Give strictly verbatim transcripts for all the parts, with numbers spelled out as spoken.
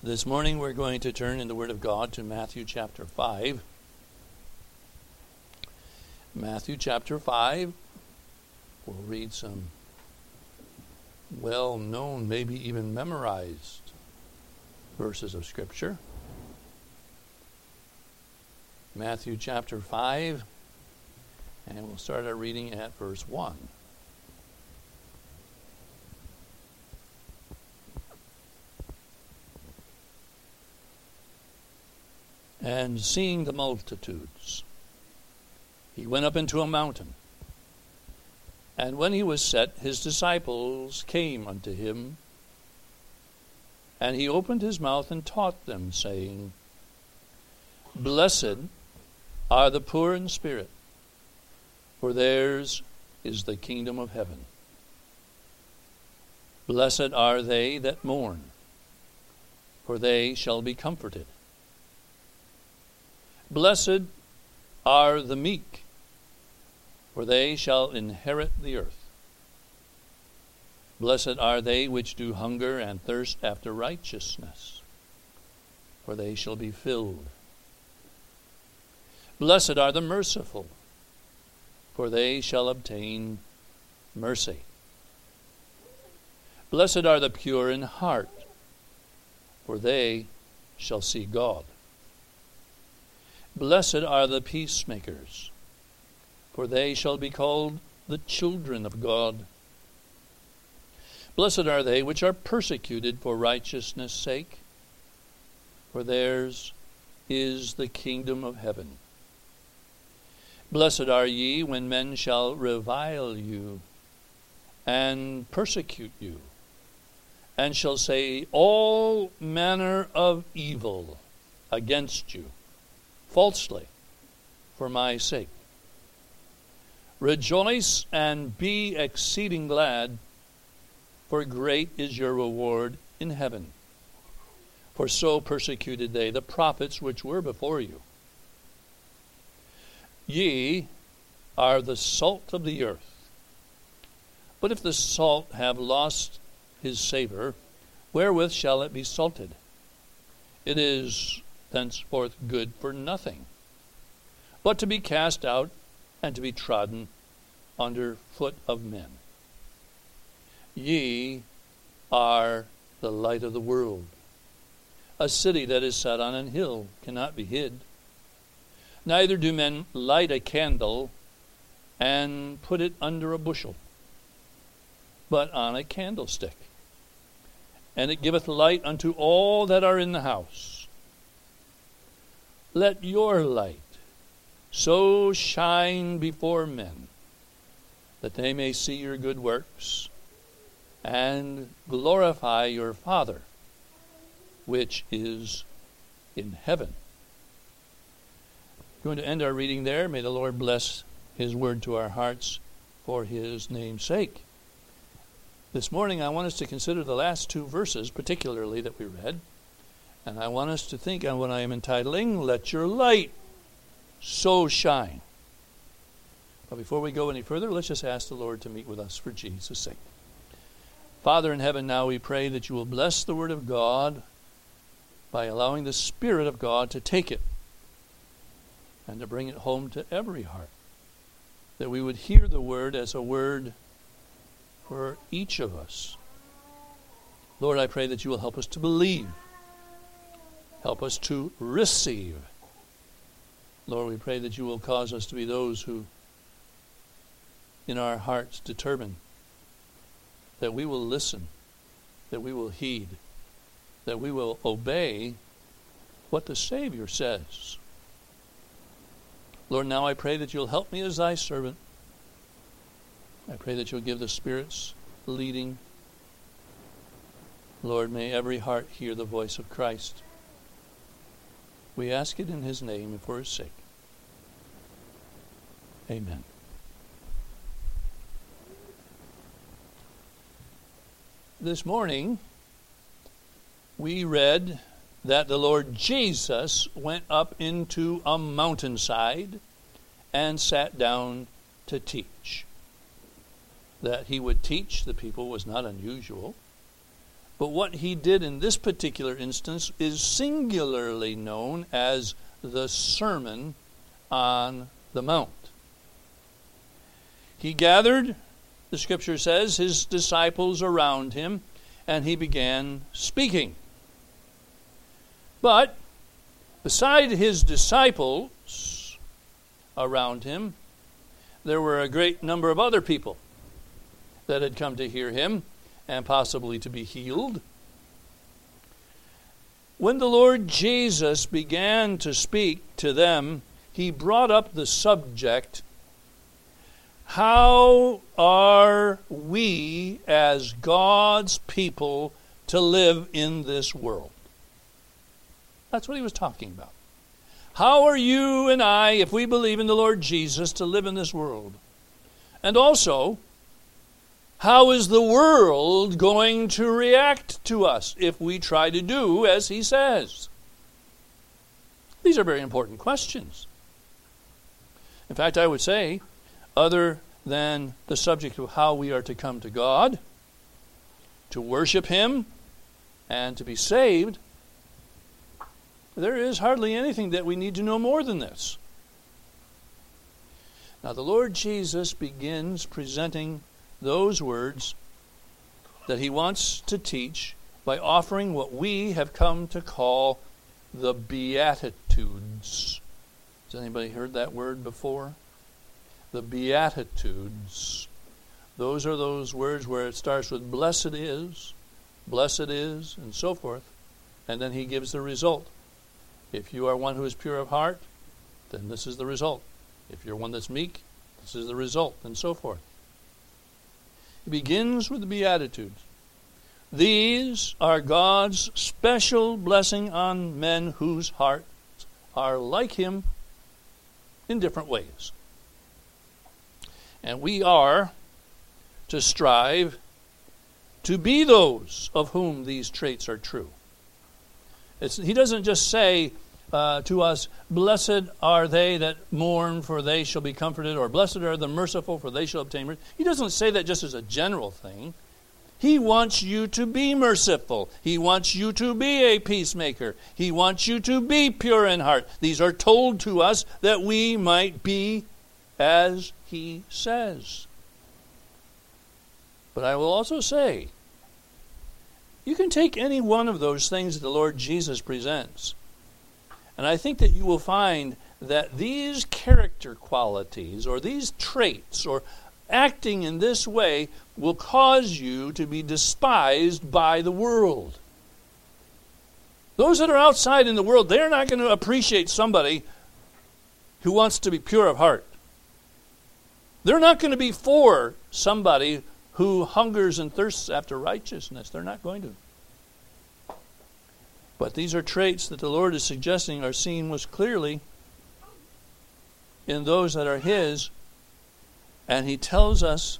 This morning we're going to turn in the Word of God to Matthew chapter five. Matthew chapter five. We'll read some well-known, maybe even memorized verses of Scripture. Matthew chapter five, and we'll start our reading at verse one. And seeing the multitudes, he went up into a mountain. And when he was set, his disciples came unto him. And he opened his mouth and taught them, saying, Blessed are the poor in spirit, for theirs is the kingdom of heaven. Blessed are they that mourn, for they shall be comforted. Blessed are the meek, for they shall inherit the earth. Blessed are they which do hunger and thirst after righteousness, for they shall be filled. Blessed are the merciful, for they shall obtain mercy. Blessed are the pure in heart, for they shall see God. Blessed are the peacemakers, for they shall be called the children of God. Blessed are they which are persecuted for righteousness' sake, for theirs is the kingdom of heaven. Blessed are ye when men shall revile you, and persecute you, and shall say all manner of evil against you, falsely, for my sake. Rejoice and be exceeding glad, for great is your reward in heaven. For so persecuted they the prophets which were before you. Ye are the salt of the earth. But if the salt have lost his savor, wherewith shall it be salted? It is thenceforth good for nothing, but to be cast out and to be trodden under foot of men. Ye are the light of the world. A city that is set on an hill cannot be hid. Neither do men light a candle and put it under a bushel, but on a candlestick, and it giveth light unto all that are in the house. Let your light so shine before men, that they may see your good works and glorify your Father, which is in heaven. We're going to end our reading there. May the Lord bless his word to our hearts for his name's sake. This morning I want us to consider the last two verses particularly that we read. And I want us to think on what I am entitling, Let Your Light So Shine. But before we go any further, let's just ask the Lord to meet with us for Jesus' sake. Father in heaven, now we pray that you will bless the word of God by allowing the Spirit of God to take it and to bring it home to every heart. That we would hear the word as a word for each of us. Lord, I pray that you will help us to believe. Help us to receive. Lord, we pray that you will cause us to be those who, in our hearts, determine that we will listen, that we will heed, that we will obey what the Savior says. Lord, now I pray that you'll help me as thy servant. I pray that you'll give the Spirit's leading. Lord, may every heart hear the voice of Christ. We ask it in his name and for his sake. Amen. This morning, we read that the Lord Jesus went up into a mountainside and sat down to teach. That he would teach the people was not unusual. But what he did in this particular instance is singularly known as the Sermon on the Mount. He gathered, the scripture says, his disciples around him, and he began speaking. But beside his disciples around him, there were a great number of other people that had come to hear him and possibly to be healed. When the Lord Jesus began to speak to them, he brought up the subject, how are we as God's people to live in this world? That's what he was talking about. How are you and I, if we believe in the Lord Jesus, to live in this world? And also, how is the world going to react to us if we try to do as he says? These are very important questions. In fact, I would say, other than the subject of how we are to come to God, to worship him, and to be saved, there is hardly anything that we need to know more than this. Now, the Lord Jesus begins presenting those words that he wants to teach by offering what we have come to call the Beatitudes. Has anybody heard that word before? The Beatitudes. Those are those words where it starts with blessed is, blessed is, and so forth. And then he gives the result. If you are one who is pure of heart, then this is the result. If you're one that's meek, this is the result, and so forth. He begins with the Beatitudes. These are God's special blessing on men whose hearts are like him in different ways. And we are to strive to be those of whom these traits are true. It's, he doesn't just say uh, to us, blessed are they that mourn, for they shall be comforted, or blessed are the merciful, for they shall obtain mercy. He doesn't say that just as a general thing. He wants you to be merciful. He wants you to be a peacemaker. He wants you to be pure in heart. These are told to us that we might be as he says. But I will also say, you can take any one of those things that the Lord Jesus presents, and I think that you will find that these character qualities, or these traits, or acting in this way, will cause you to be despised by the world. Those that are outside in the world, they're not going to appreciate somebody who wants to be pure of heart. They're not going to be for somebody who hungers and thirsts after righteousness. They're not going to. But these are traits that the Lord is suggesting are seen most clearly in those that are his. And he tells us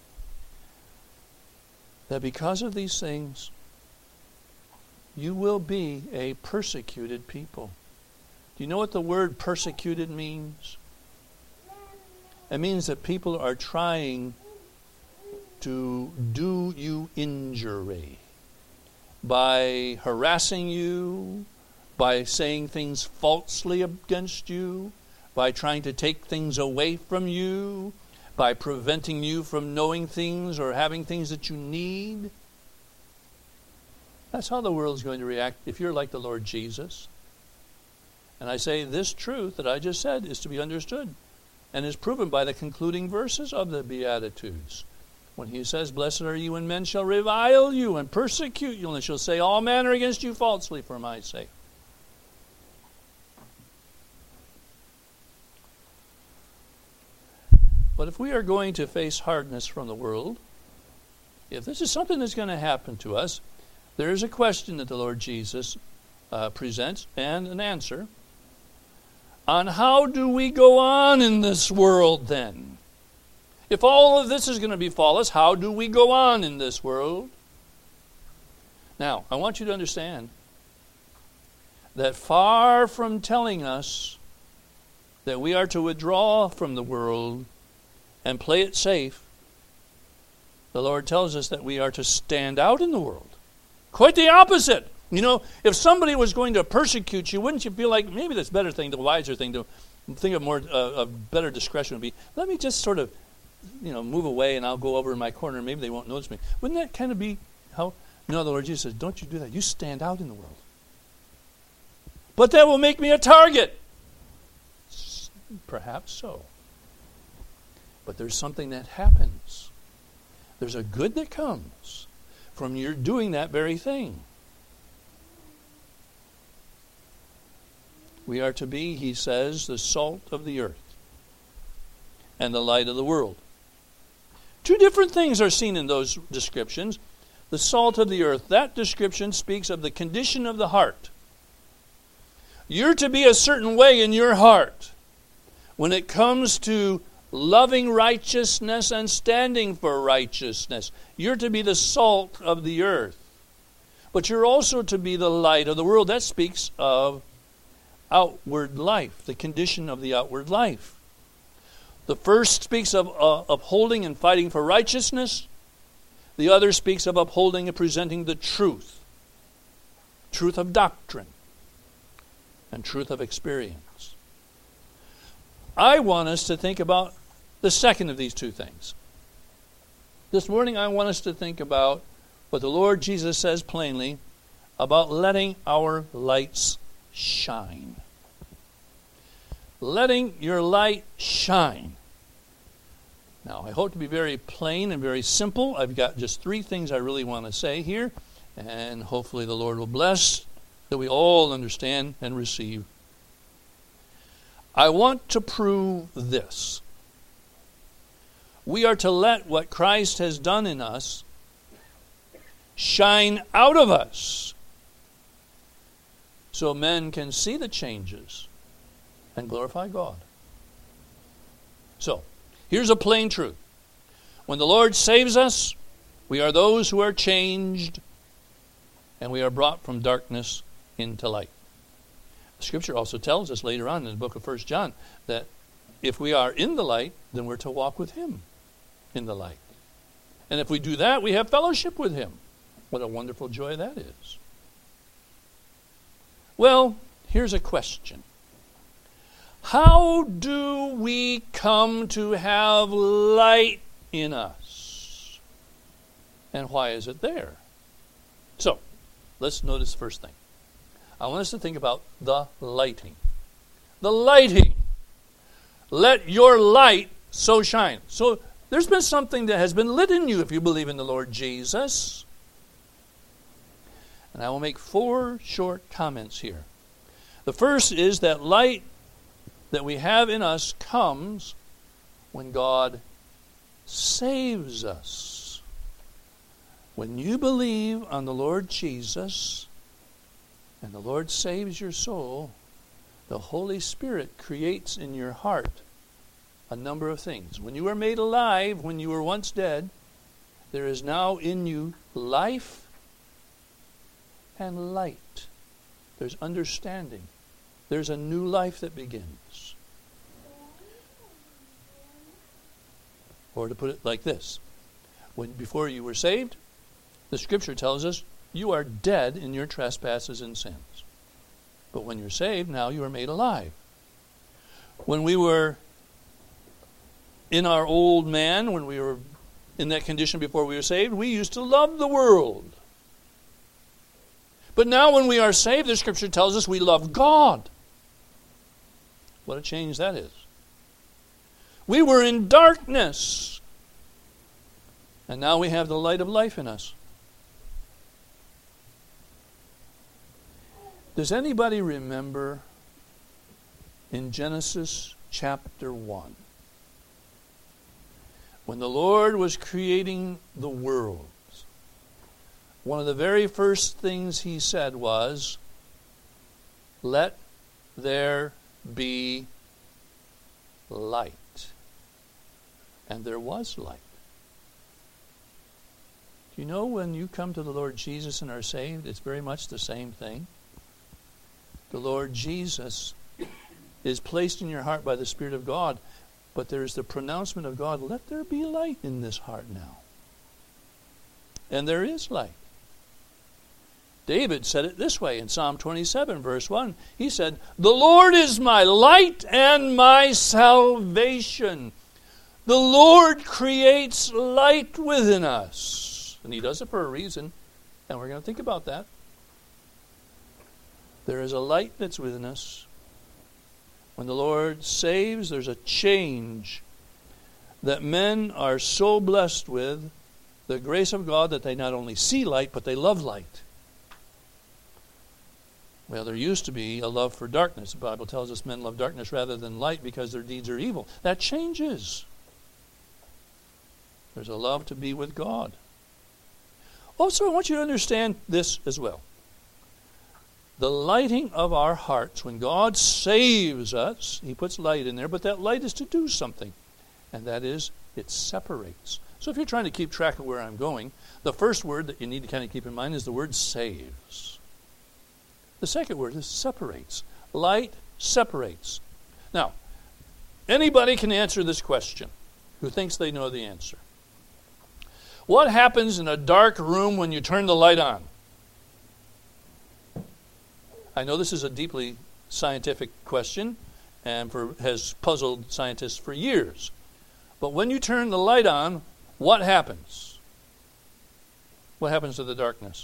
that because of these things, you will be a persecuted people. Do you know what the word persecuted means? It means that people are trying to do you injury by harassing you, by saying things falsely against you, by trying to take things away from you, by preventing you from knowing things or having things that you need. That's how the world's going to react if you're like the Lord Jesus. And I say this truth that I just said is to be understood and is proven by the concluding verses of the Beatitudes. When he says, blessed are you when men shall revile you and persecute you, and they shall say all manner against you falsely for my sake. But if we are going to face hardness from the world, if this is something that's going to happen to us, there is a question that the Lord Jesus uh, presents and an answer on how do we go on in this world then? If all of this is going to befall us, how do we go on in this world? Now, I want you to understand that far from telling us that we are to withdraw from the world and play it safe, the Lord tells us that we are to stand out in the world Quite the opposite. You know, if somebody was going to persecute you, wouldn't you feel like maybe this better thing, the wiser thing to think of more, uh, a better discretion would be, let me just sort of, you know, move away and I'll go over in my corner and maybe they won't notice me. Wouldn't that kind of be how, no, the Lord Jesus says, don't you do that. You stand out in the world. But that will make me a target. Perhaps so. But there's something that happens. There's a good that comes from your doing that very thing. We are to be, he says, the salt of the earth and the light of the world. Two different things are seen in those descriptions. The salt of the earth, that description speaks of the condition of the heart. You're to be a certain way in your heart when it comes to loving righteousness and standing for righteousness. You're to be the salt of the earth. But you're also to be the light of the world. That speaks of outward life, the condition of the outward life. The first speaks of uh, upholding and fighting for righteousness. The other speaks of upholding and presenting the truth. Truth of doctrine and truth of experience. I want us to think about the second of these two things. This morning I want us to think about what the Lord Jesus says plainly about letting our lights shine. Letting your light shine. Now, I hope to be very plain and very simple. I've got just three things I really want to say here, and hopefully the Lord will bless that we all understand and receive. I want to prove this. We are to let what Christ has done in us shine out of us so men can see the changes and glorify God. So, here's a plain truth. When the Lord saves us, we are those who are changed and we are brought from darkness into light. The Scripture also tells us later on in the book of First John that if we are in the light, then we're to walk with Him in the light. And if we do that, we have fellowship with Him. What a wonderful joy that is. Well, here's a question. How do we come to have light in us? And why is it there? So, let's notice the first thing. I want us to think about the lighting. The lighting. Let your light so shine. So, there's been something that has been lit in you if you believe in the Lord Jesus. And I will make four short comments here. The first is that light that we have in us comes when God saves us. When you believe on the Lord Jesus and the Lord saves your soul, the Holy Spirit creates in your heart a number of things. When you were made alive, when you were once dead, there is now in you life and light. There's understanding. There's a new life that begins. Or to put it like this, when before you were saved, the Scripture tells us you are dead in your trespasses and sins. But when you're saved, now you are made alive. When we were in our old man, when we were in that condition before we were saved, we used to love the world. But now when we are saved, the Scripture tells us we love God. What a change that is. We were in darkness, and now we have the light of life in us. Does anybody remember in Genesis chapter one, when the Lord was creating the world, one of the very first things He said was, "Let there be light." And there was light. Do you know when you come to the Lord Jesus and are saved, it's very much the same thing? The Lord Jesus is placed in your heart by the Spirit of God, but there is the pronouncement of God, let there be light in this heart now. And there is light. David said it this way in Psalm twenty-seven, verse one. He said, "The Lord is my light and my salvation." The Lord creates light within us. And he does it for a reason. And we're going to think about that. There is a light that's within us. When the Lord saves, there's a change that men are so blessed with, the grace of God, that they not only see light, but they love light. Well, there used to be a love for darkness. The Bible tells us men love darkness rather than light because their deeds are evil. That changes. There's a love to be with God. Also, I want you to understand this as well. The lighting of our hearts, when God saves us, he puts light in there, but that light is to do something. And that is, it separates. So if you're trying to keep track of where I'm going, the first word that you need to kind of keep in mind is the word saves. The second word is separates. Light separates. Now, anybody can answer this question who thinks they know the answer. What happens in a dark room when you turn the light on? I know this is a deeply scientific question and for, has puzzled scientists for years. But when you turn the light on, what happens? What happens to the darkness?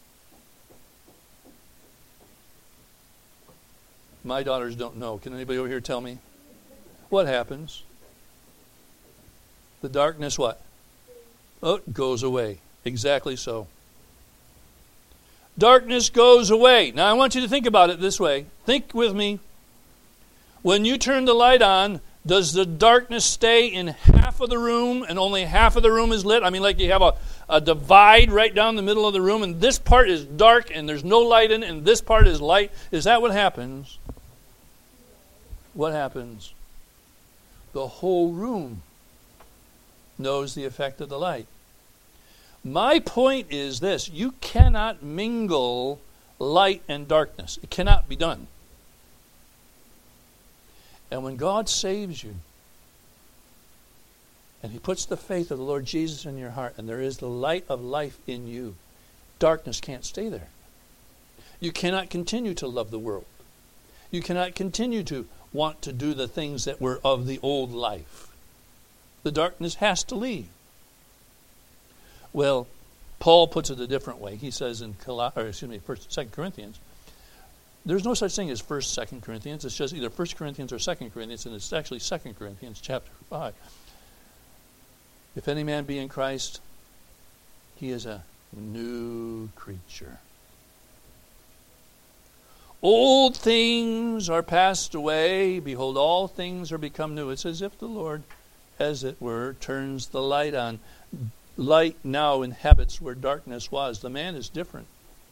My daughters don't know. Can anybody over here tell me? What happens? The darkness what? Oh, it goes away. Exactly so. Darkness goes away. Now I want you to think about it this way. Think with me. When you turn the light on, does the darkness stay in half of the room and only half of the room is lit? I mean, like you have a, a divide right down the middle of the room and this part is dark and there's no light in it and this part is light. Is that what happens? What happens? The whole room knows the effect of the light. My point is this: you cannot mingle light and darkness. It cannot be done. And when God saves you, and he puts the faith of the Lord Jesus in your heart, and there is the light of life in you, darkness can't stay there. You cannot continue to love the world. You cannot continue to want to do the things that were of the old life. The darkness has to leave. Well, Paul puts it a different way. He says in Col- or excuse me, First, Second Corinthians, there's no such thing as First, Second Corinthians. It's just either First Corinthians or Second Corinthians, and it's actually Second Corinthians chapter five. If any man be in Christ, he is a new creature. Old things are passed away. Behold, all things are become new. It's as if the Lord, as it were, turns the light on. Light now inhabits where darkness was. The man is different.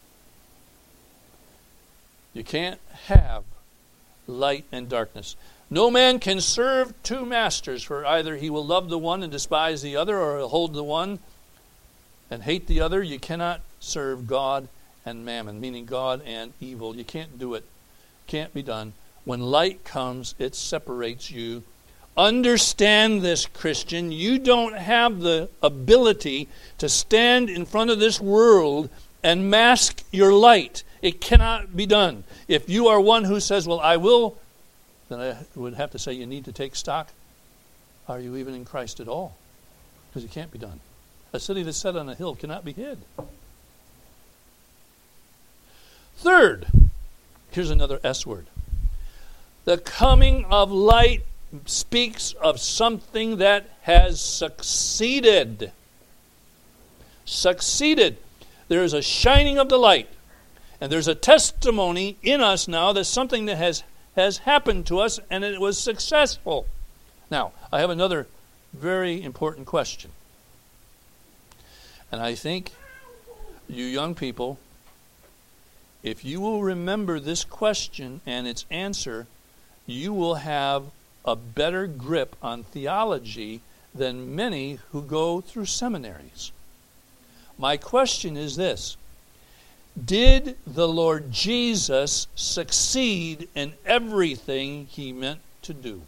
You can't have light and darkness. No man can serve two masters, for either he will love the one and despise the other, or he'll hold the one and hate the other. You cannot serve God and mammon, meaning God and evil. You can't do it. Can't be done. When light comes, it separates you. Understand this, Christian. You don't have the ability to stand in front of this world and mask your light. It cannot be done. If you are one who says, well, I will, then I would have to say you need to take stock. Are you even in Christ at all? Because it can't be done. A city that's set on a hill cannot be hid. Third, here's another S word. The coming of light speaks of something that has succeeded. Succeeded. There is a shining of the light. And there's a testimony in us now that something that has, has happened to us and it was successful. Now, I have another very important question. And I think you young people, if you will remember this question and its answer, you will have a better grip on theology than many who go through seminaries. My question is this: did the Lord Jesus succeed in everything he meant to do?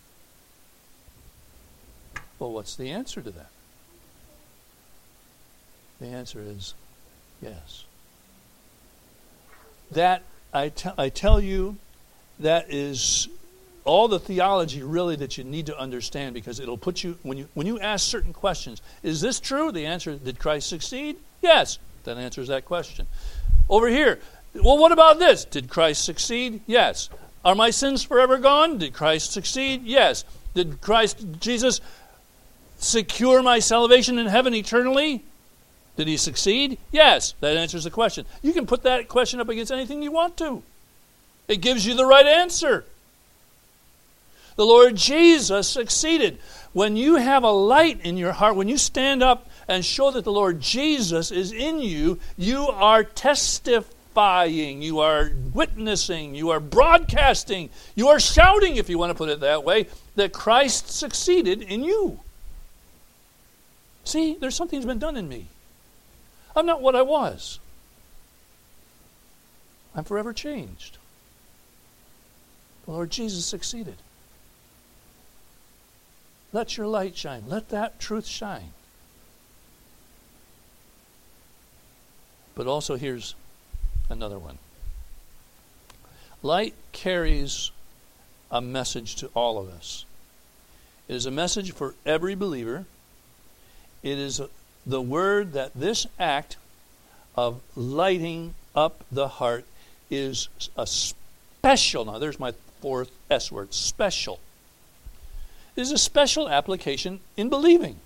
Well, what's the answer to that? The answer is yes. that, I, te- I tell you, that is all the theology really that you need to understand, because it'll put you, when you when you ask certain questions, is this true? The answer, did Christ succeed? Yes. That answers that question. Over here, well, what about this? Did Christ succeed? Yes. Are my sins forever gone? Did Christ succeed? Yes. Did Christ Jesus secure my salvation in heaven eternally? Did he succeed? Yes. That answers the question. You can put that question up against anything you want to. It gives you the right answer. The Lord Jesus succeeded. When you have a light in your heart, when you stand up and show that the Lord Jesus is in you, you are testifying, you are witnessing, you are broadcasting, you are shouting, if you want to put it that way, that Christ succeeded in you. See, there's something that's been done in me. I'm not what I was. I'm forever changed. The Lord Jesus succeeded. Let your light shine. Let that truth shine. But also here's another one. Light carries a message to all of us. It is a message for every believer. It is the word that this act of lighting up the heart is a special, now there's my fourth S word, special. It is a special application in believing.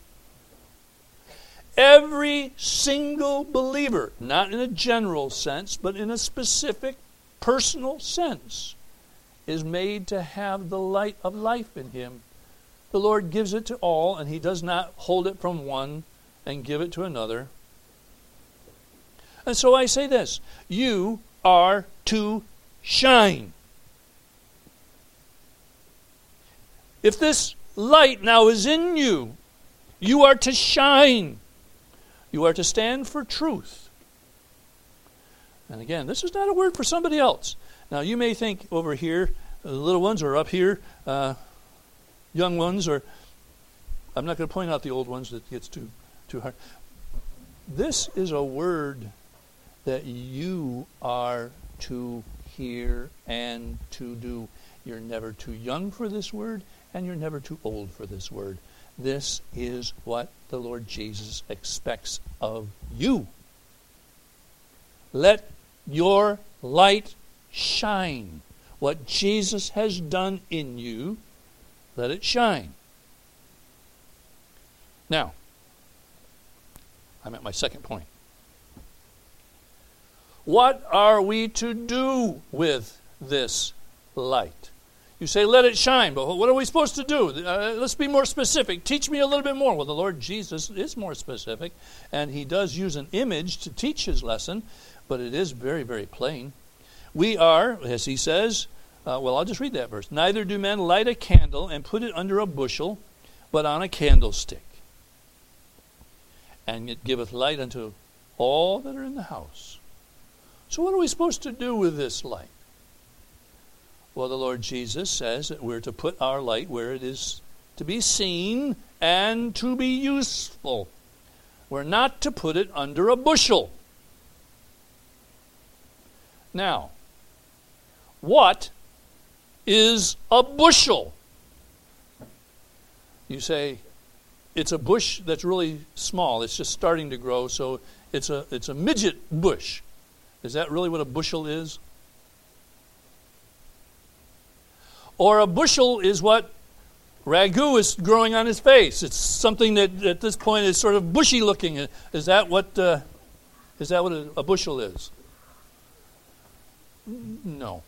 Every single believer, not in a general sense, but in a specific personal sense, is made to have the light of life in him. The Lord gives it to all, and he does not hold it from one and give it to another. And so I say this, you are to shine. If this light now is in you, you are to shine. You are to stand for truth. And again, this is not a word for somebody else. Now you may think over here, the little ones, or up here, uh, young ones, or I'm not going to point out the old ones, that gets too too hard. This is a word that you are to hear and to do. You're never too young for this word, and you're never too old for this word. This is what the Lord Jesus expects of you. Let your light shine. What Jesus has done in you, let it shine. Now, I'm at my second point. What are we to do with this light? You say, let it shine, but what are we supposed to do? Uh, let's be more specific. Teach me a little bit more. Well, the Lord Jesus is more specific, and he does use an image to teach his lesson, but it is very, very plain. We are, as he says, uh, well, I'll just read that verse. Neither do men light a candle and put it under a bushel, but on a candlestick. And it giveth light unto all that are in the house. So what are we supposed to do with this light? Well, the Lord Jesus says that we're to put our light where it is to be seen and to be useful. We're not to put it under a bushel. Now, what is a bushel? You say, it's a bush that's really small. It's just starting to grow, so it's a it's a midget bush. Is that really what a bushel is? Or a bushel is what Ragu is growing on his face. It's something that at this point is sort of bushy looking. Is that what uh, is that what a, a bushel is? No.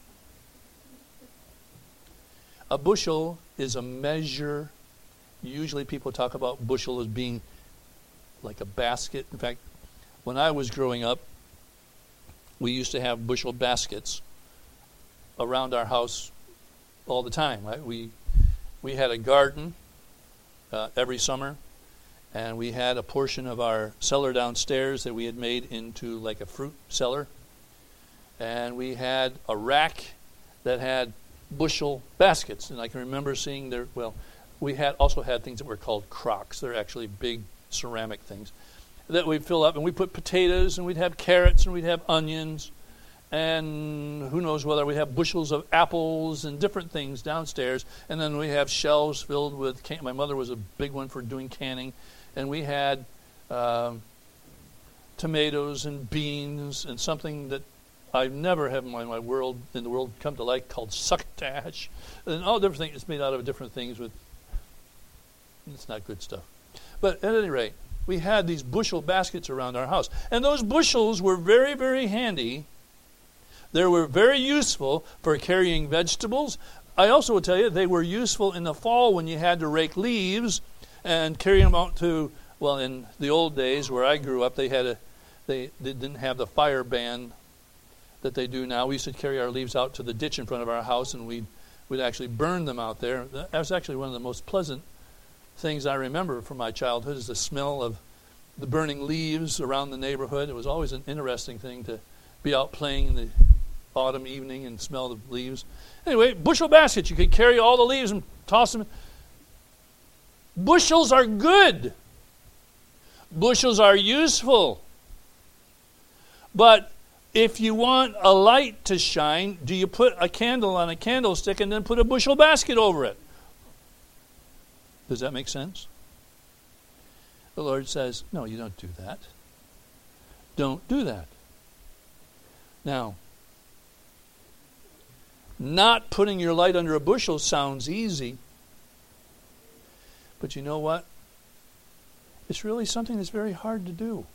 A bushel is a measure. Usually people talk about bushel as being like a basket. In fact, when I was growing up, we used to have bushel baskets around our house all the time. Right? We we had a garden uh, every summer, and we had a portion of our cellar downstairs that we had made into like a fruit cellar, and we had a rack that had bushel baskets. And I can remember seeing there. Well, we had also had things that were called crocks. They're actually big ceramic things that we'd fill up, and we put potatoes, and we'd have carrots, and we'd have onions, and who knows whether we have bushels of apples and different things downstairs, and then we have shelves filled with can- my mother was a big one for doing canning, and we had um, tomatoes and beans and something that I never have in my, my world in the world come to like called succotash, and all different things. It's made out of different things with. It's not good stuff, but at any rate, we had these bushel baskets around our house, and those bushels were very, very handy. They were very useful for carrying vegetables. I also will tell you they were useful in the fall when you had to rake leaves and carry them out to. Well, in the old days where I grew up, they had a they, they didn't have the fire ban that they do now. We used to carry our leaves out to the ditch in front of our house, and we'd we'd actually burn them out there. That was actually one of the most pleasant things I remember from my childhood is the smell of the burning leaves around the neighborhood. It was always an interesting thing to be out playing in the autumn evening and smell the leaves. Anyway, bushel baskets. You could carry all the leaves and toss them. Bushels are good. Bushels are useful. But if you want a light to shine, do you put a candle on a candlestick and then put a bushel basket over it? Does that make sense? The Lord says, no, you don't do that. Don't do that. Now, not putting your light under a bushel sounds easy. But you know what? It's really something that's very hard to do.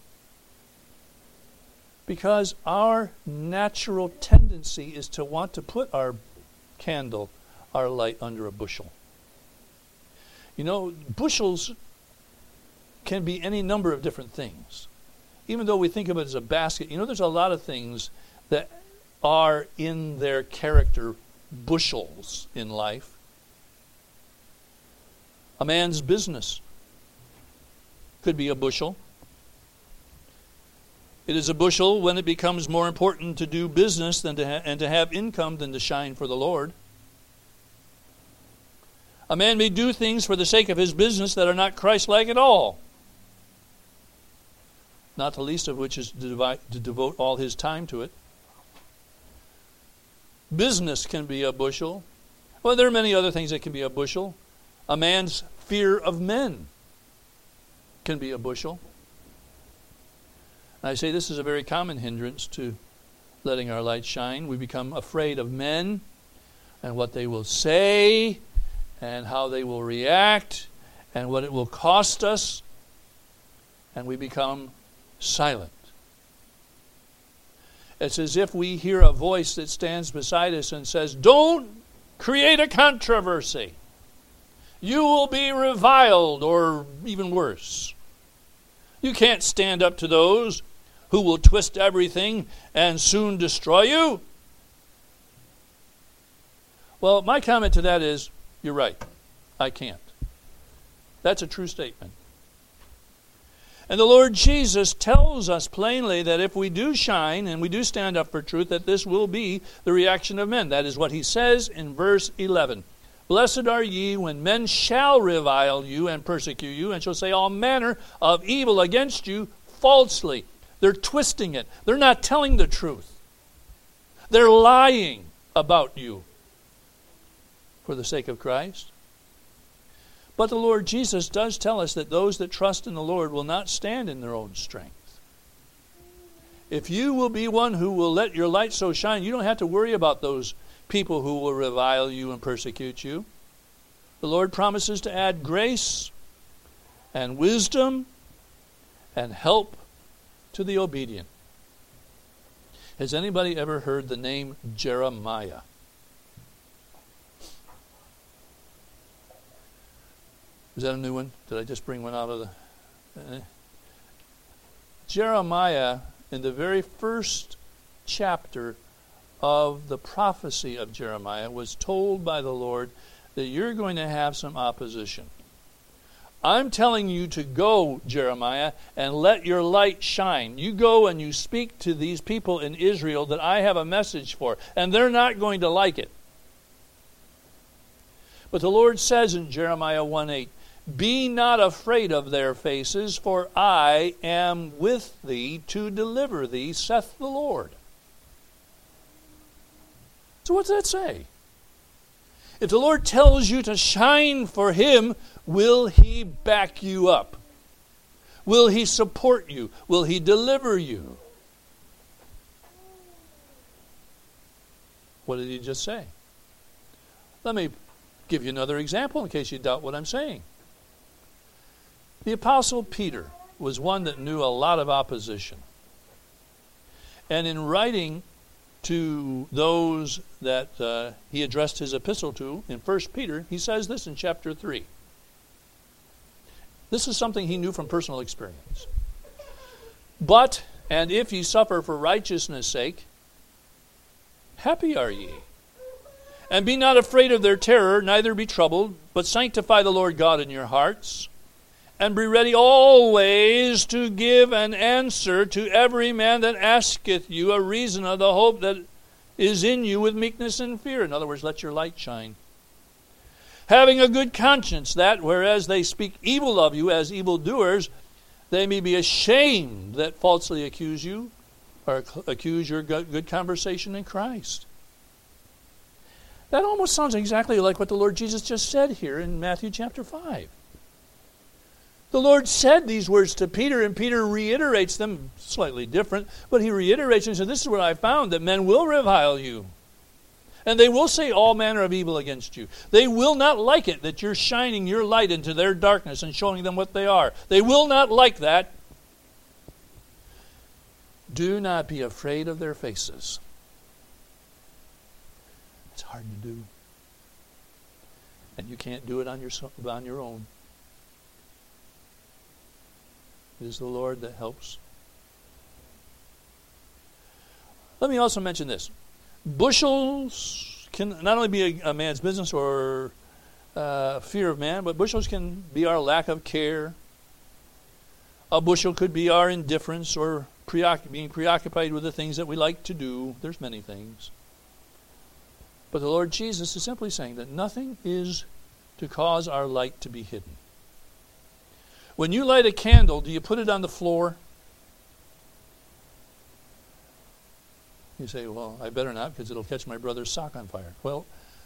Because our natural tendency is to want to put our candle, our light, under a bushel. You know, bushels can be any number of different things. Even though we think of it as a basket, you know, there's a lot of things that are in their character bushels in life. A man's business could be a bushel. It is a bushel when it becomes more important to do business than to ha- and to have income than to shine for the Lord. A man may do things for the sake of his business that are not Christ-like at all. Not the least of which is to, devi- to devote all his time to it. Business can be a bushel. Well, there are many other things that can be a bushel. A man's fear of men can be a bushel. And I say this is a very common hindrance to letting our light shine. We become afraid of men and what they will say and how they will react and what it will cost us. And we become silent. It's as if we hear a voice that stands beside us and says, don't create a controversy. You will be reviled, or even worse. You can't stand up to those who will twist everything and soon destroy you. Well, my comment to that is, you're right. I can't. That's a true statement. And the Lord Jesus tells us plainly that if we do shine and we do stand up for truth, that this will be the reaction of men. That is what he says in verse eleven. Blessed are ye when men shall revile you and persecute you, and shall say all manner of evil against you falsely. They're twisting it. They're not telling the truth. They're lying about you for the sake of Christ. But the Lord Jesus does tell us that those that trust in the Lord will not stand in their own strength. If you will be one who will let your light so shine, you don't have to worry about those people who will revile you and persecute you. The Lord promises to add grace and wisdom and help to the obedient. Has anybody ever heard the name Jeremiah? Is that a new one? Did I just bring one out of the... Eh? Jeremiah, in the very first chapter of the prophecy of Jeremiah, was told by the Lord that you're going to have some opposition. I'm telling you to go, Jeremiah, and let your light shine. You go and you speak to these people in Israel that I have a message for, and they're not going to like it. But the Lord says in Jeremiah one eight, be not afraid of their faces, for I am with thee to deliver thee, saith the Lord. So what's that say? If the Lord tells you to shine for Him, will He back you up? Will He support you? Will He deliver you? What did He just say? Let me give you another example in case you doubt what I'm saying. The Apostle Peter was one that knew a lot of opposition. And in writing to those that uh, he addressed his epistle to in First Peter, he says this in chapter three. This is something he knew from personal experience. But, and if ye suffer for righteousness' sake, happy are ye. And be not afraid of their terror, neither be troubled, but sanctify the Lord God in your hearts, and be ready always to give an answer to every man that asketh you a reason of the hope that is in you with meekness and fear. In other words, let your light shine. Having a good conscience, that whereas they speak evil of you as evildoers, they may be ashamed that falsely accuse you, or accuse your good conversation in Christ. That almost sounds exactly like what the Lord Jesus just said here in Matthew chapter five. The Lord said these words to Peter, and Peter reiterates them, slightly different, but he reiterates and says, this is what I found, that men will revile you. And they will say all manner of evil against you. They will not like it that you're shining your light into their darkness and showing them what they are. They will not like that. Do not be afraid of their faces. It's hard to do. And you can't do it on your, on your own. It is the Lord that helps. Let me also mention this. Bushels can not only be a, a man's business or uh, fear of man, but bushels can be our lack of care. A bushel could be our indifference or preoc- being preoccupied with the things that we like to do. There's many things. But the Lord Jesus is simply saying that nothing is to cause our light to be hidden. When you light a candle, do you put it on the floor? You say, well, I better not because it'll catch my brother's sock on fire. Well,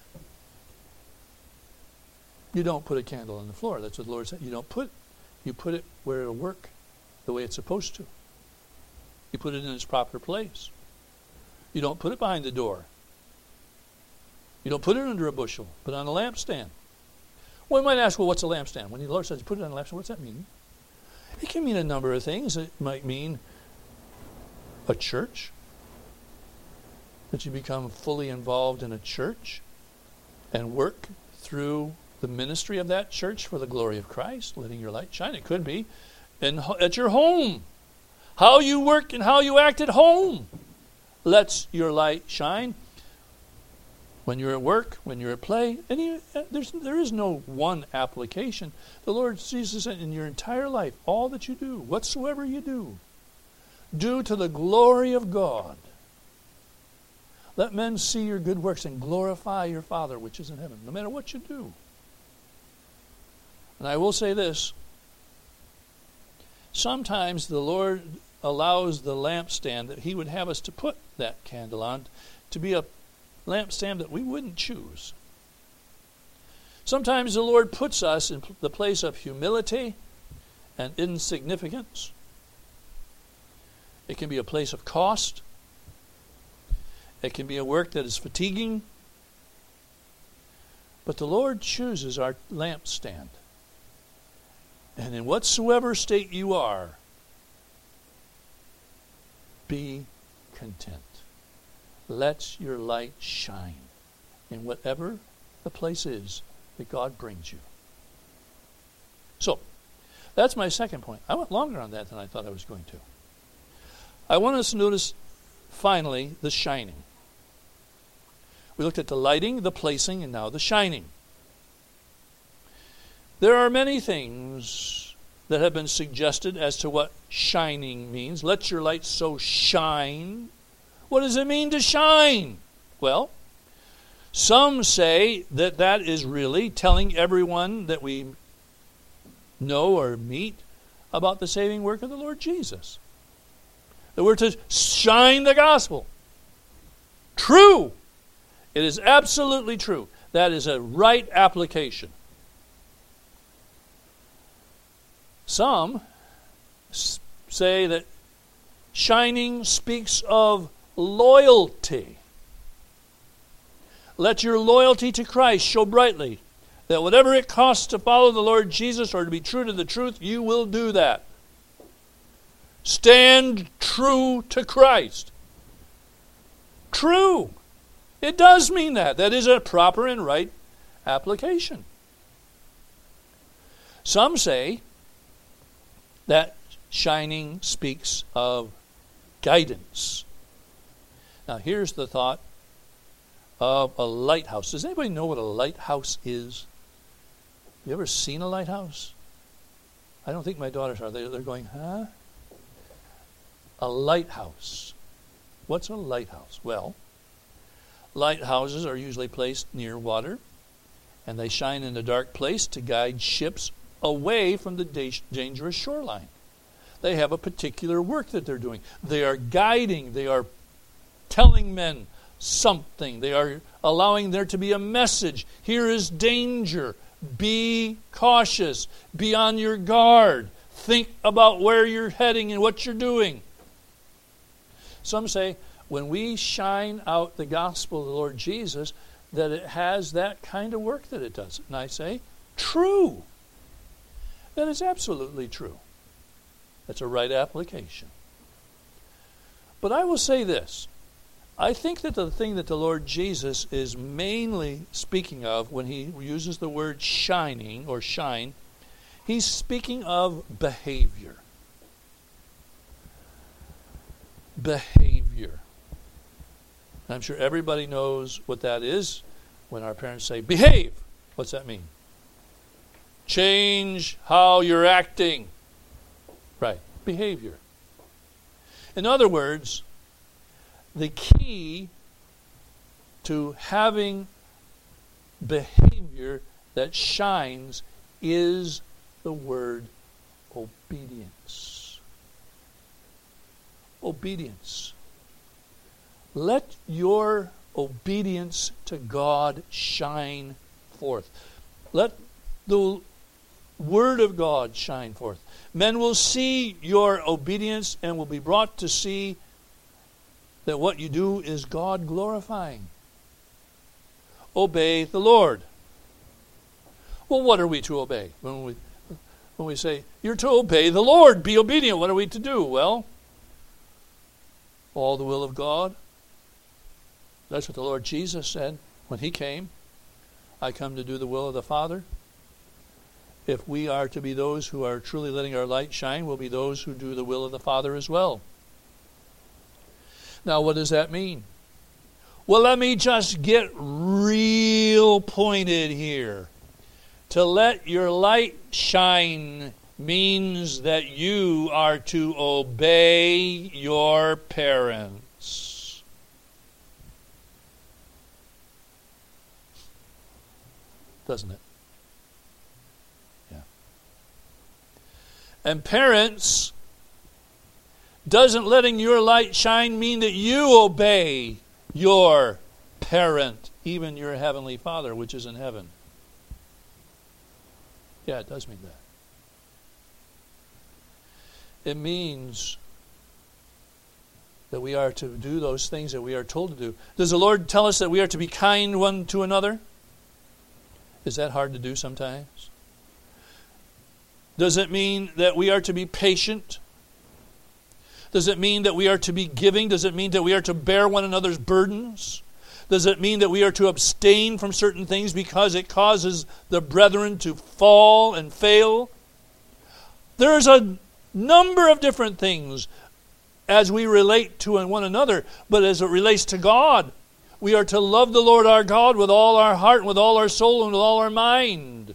you don't put a candle on the floor. That's what the Lord said. You don't put, you put it where it'll work the way it's supposed to. You put it in its proper place. You don't put it behind the door. You don't put it under a bushel. Put it on a lampstand. Well, you might ask, well, what's a lampstand? When the Lord says put it on a lampstand, what's that mean? It can mean a number of things. It might mean a church. That you become fully involved in a church and work through the ministry of that church for the glory of Christ, letting your light shine. It could be in, at your home. How you work and how you act at home lets your light shine. When you're at work, when you're at play, and you, there's, there is no one application. The Lord Jesus said in your entire life, all that you do, whatsoever you do, do to the glory of God. Let men see your good works and glorify your Father which is in heaven, no matter what you do. And I will say this. Sometimes the Lord allows the lampstand that He would have us to put that candle on to be a lampstand that we wouldn't choose. Sometimes the Lord puts us in the place of humility and insignificance. It can be a place of cost. It can be a work that is fatiguing. But the Lord chooses our lampstand. And in whatsoever state you are, be content. Let your light shine in whatever the place is that God brings you. So, that's my second point. I went longer on that than I thought I was going to. I want us to notice, finally, the shining. We looked at the lighting, the placing, and now the shining. There are many things that have been suggested as to what shining means. Let your light so shine. What does it mean to shine? Well, some say that that is really telling everyone that we know or meet about the saving work of the Lord Jesus. That we're to shine the gospel. True. It is absolutely true. That is a right application. Some s- say that shining speaks of loyalty. Let your loyalty to Christ show brightly, that whatever it costs to follow the Lord Jesus or to be true to the truth, you will do that. Stand true to Christ. True. It does mean that. That is a proper and right application. Some say that shining speaks of guidance. Now here's the thought of a lighthouse. Does anybody know what a lighthouse is? You ever seen a lighthouse? I don't think my daughters are. They're going, huh? A lighthouse. What's a lighthouse? Well, lighthouses are usually placed near water, and they shine in a dark place to guide ships away from the da- dangerous shoreline. They have a particular work that they're doing. They are guiding, they are telling men something. They are allowing there to be a message. Here is danger. Be cautious. Be on your guard. Think about where you're heading and what you're doing. Some say when we shine out the gospel of the Lord Jesus, that it has that kind of work that it does. And I say, true. That is absolutely true. That's a right application. But I will say this. I think that the thing that the Lord Jesus is mainly speaking of when he uses the word shining or shine, he's speaking of behavior. Behavior. I'm sure everybody knows what that is when our parents say, behave. What's that mean? Change how you're acting. Right. Behavior. In other words, the key to having behavior that shines is the word obedience. Obedience. Let your obedience to God shine forth. Let the Word of God shine forth. Men will see your obedience and will be brought to see that what you do is God glorifying. Obey the Lord. Well, what are we to obey? When we when we say, you're to obey the Lord, be obedient, what are we to do? Well, all the will of God. That's what the Lord Jesus said when he came. I come to do the will of the Father. If we are to be those who are truly letting our light shine, we'll be those who do the will of the Father as well. Now, what does that mean? Well, let me just get real pointed here. To let your light shine means that you are to obey your parents. Doesn't it? Yeah. And parents, doesn't letting your light shine mean that you obey your parent, even your heavenly Father, which is in heaven. Yeah, it does mean that. It means that we are to do those things that we are told to do. Does the Lord tell us that we are to be kind one to another? Is that hard to do sometimes? Does it mean that we are to be patient? Does it mean that we are to be giving? Does it mean that we are to bear one another's burdens? Does it mean that we are to abstain from certain things because it causes the brethren to fall and fail? There's a number of different things as we relate to one another, but as it relates to God, we are to love the Lord our God with all our heart, and with all our soul, and with all our mind.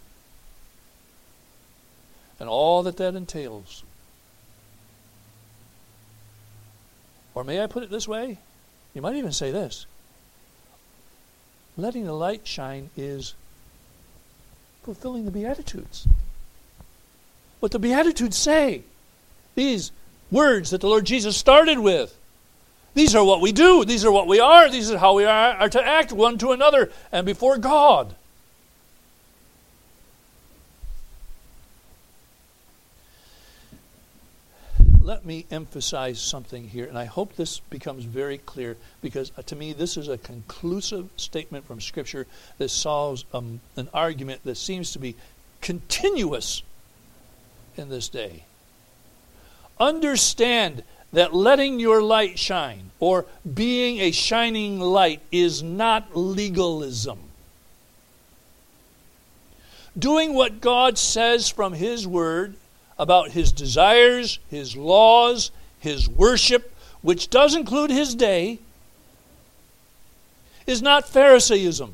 And all that that entails. Or may I put it this way? You might even say this. Letting the light shine is fulfilling the Beatitudes. What the Beatitudes say. These words that the Lord Jesus started with. These are what we do. These are what we are. These are how we are, are to act one to another and before God. Let me emphasize something here, and I hope this becomes very clear, because to me this is a conclusive statement from Scripture that solves um, an argument that seems to be continuous in this day. Understand that letting your light shine, or being a shining light, is not legalism. Doing what God says from His Word about His desires, His laws, His worship, which does include His day, is not Pharisaism.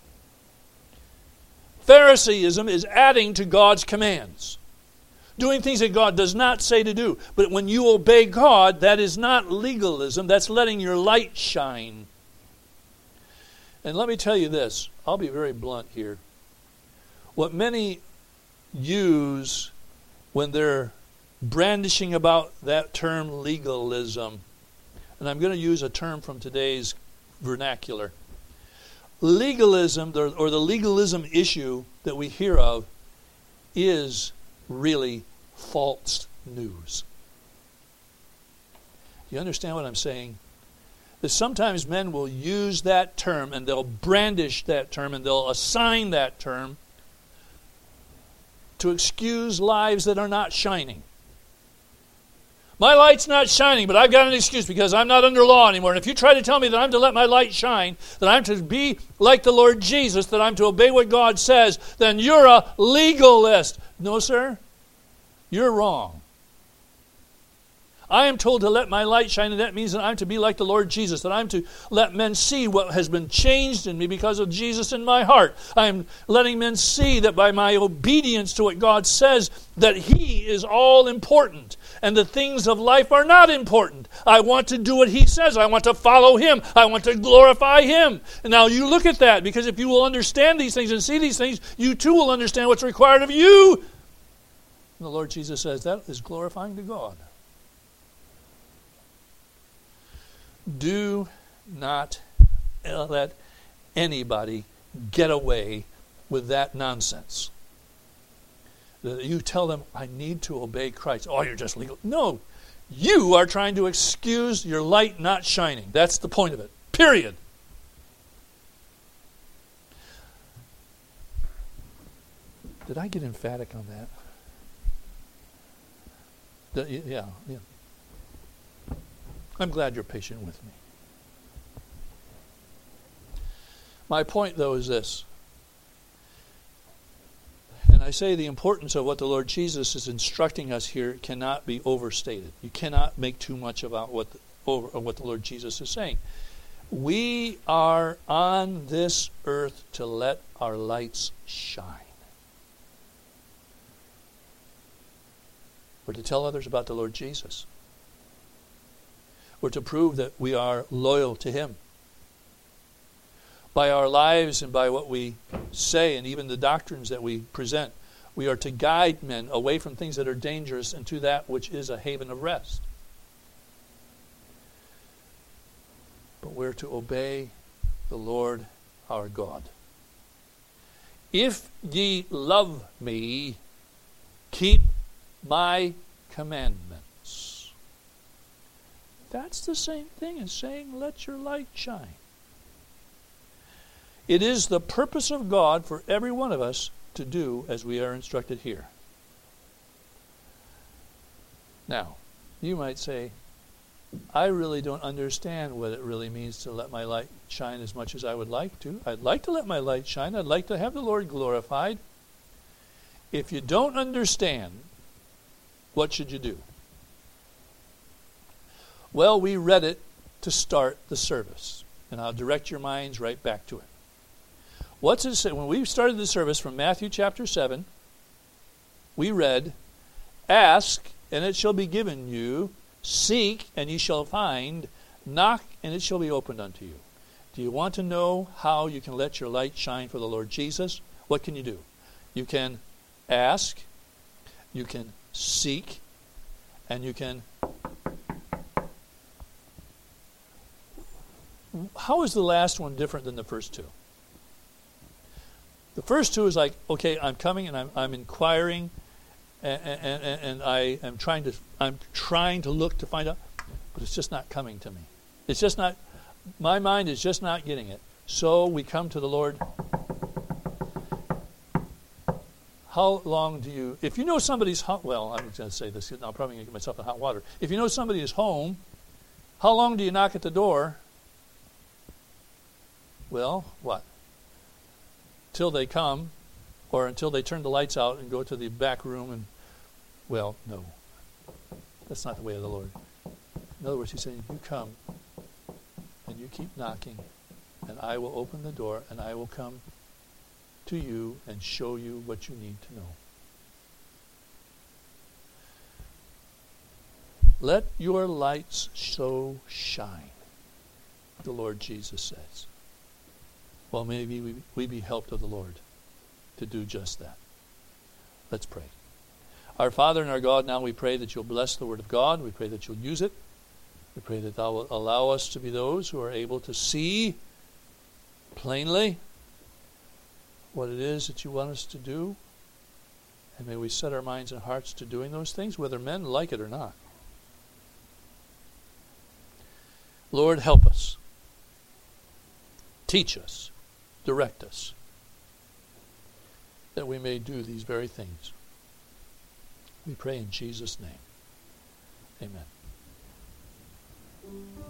Pharisaism is adding to God's commands, doing things that God does not say to do. But when you obey God, that is not legalism. That's letting your light shine. And let me tell you this. I'll be very blunt here. What many use when they're brandishing about that term legalism, and I'm going to use a term from today's vernacular. Legalism, or the legalism issue that we hear of, is really false news. You understand what I'm saying? That sometimes men will use that term, and they'll brandish that term, and they'll assign that term to excuse lives that are not shining. My light's not shining, but I've got an excuse because I'm not under law anymore. And if you try to tell me that I'm to let my light shine, that I'm to be like the Lord Jesus, that I'm to obey what God says, then you're a legalist. No, sir. You're wrong. I am told to let my light shine, and that means that I'm to be like the Lord Jesus, that I'm to let men see what has been changed in me because of Jesus in my heart. I am letting men see that by my obedience to what God says, that He is all important, and the things of life are not important. I want to do what He says. I want to follow Him. I want to glorify Him. And now you look at that, because if you will understand these things and see these things, you too will understand what's required of you. And the Lord Jesus says that is glorifying to God. Do not let anybody get away with that nonsense. You tell them, I need to obey Christ. Oh, you're just legal. No, you are trying to excuse your light not shining. That's the point of it. Period. Did I get emphatic on that? The, yeah, yeah. I'm glad you're patient with me. My point, though, is this. And I say the importance of what the Lord Jesus is instructing us here cannot be overstated. You cannot make too much about what the, over, what the Lord Jesus is saying. We are on this earth to let our lights shine. We're to tell others about the Lord Jesus. We're to prove that we are loyal to Him. By our lives and by what we say and even the doctrines that we present, we are to guide men away from things that are dangerous and to that which is a haven of rest. But we're to obey the Lord our God. If ye love me, keep my commandments. That's the same thing as saying, let your light shine. It is the purpose of God for every one of us to do as we are instructed here. Now, you might say, I really don't understand what it really means to let my light shine as much as I would like to. I'd like to let my light shine. I'd like to have the Lord glorified. If you don't understand, what should you do? Well, we read it to start the service, and I'll direct your minds right back to it. What's it say? When we started the service from Matthew chapter seven, we read, ask, and it shall be given you. Seek, and ye shall find. Knock, and it shall be opened unto you. Do you want to know how you can let your light shine for the Lord Jesus? What can you do? You can ask, you can seek, and you can how is the last one different than the first two? The first two is like, okay, I'm coming and I'm, I'm inquiring, and, and, and, and I am trying to I'm trying to look to find out, but it's just not coming to me. It's just not. My mind is just not getting it. So we come to the Lord. How long do you, if you know somebody's home, well, I'm going to say this, I'm probably going to get myself in hot water. If you know somebody is home, how long do you knock at the door? Well, what? Till they come, or until they turn the lights out and go to the back room and, well, no. That's not the way of the Lord. In other words, he's saying, you come and you keep knocking, and I will open the door and I will come to you and show you what you need to know. Let your lights so shine, the Lord Jesus says. Well, maybe we, we be helped of the Lord to do just that. Let's pray. Our Father and our God, now we pray that you'll bless the Word of God. We pray that you'll use it. We pray that thou will allow us to be those who are able to see plainly what it is that you want us to do. And may we set our minds and hearts to doing those things, whether men like it or not. Lord, help us. Teach us. Direct us. That we may do these very things. We pray in Jesus' name. Amen.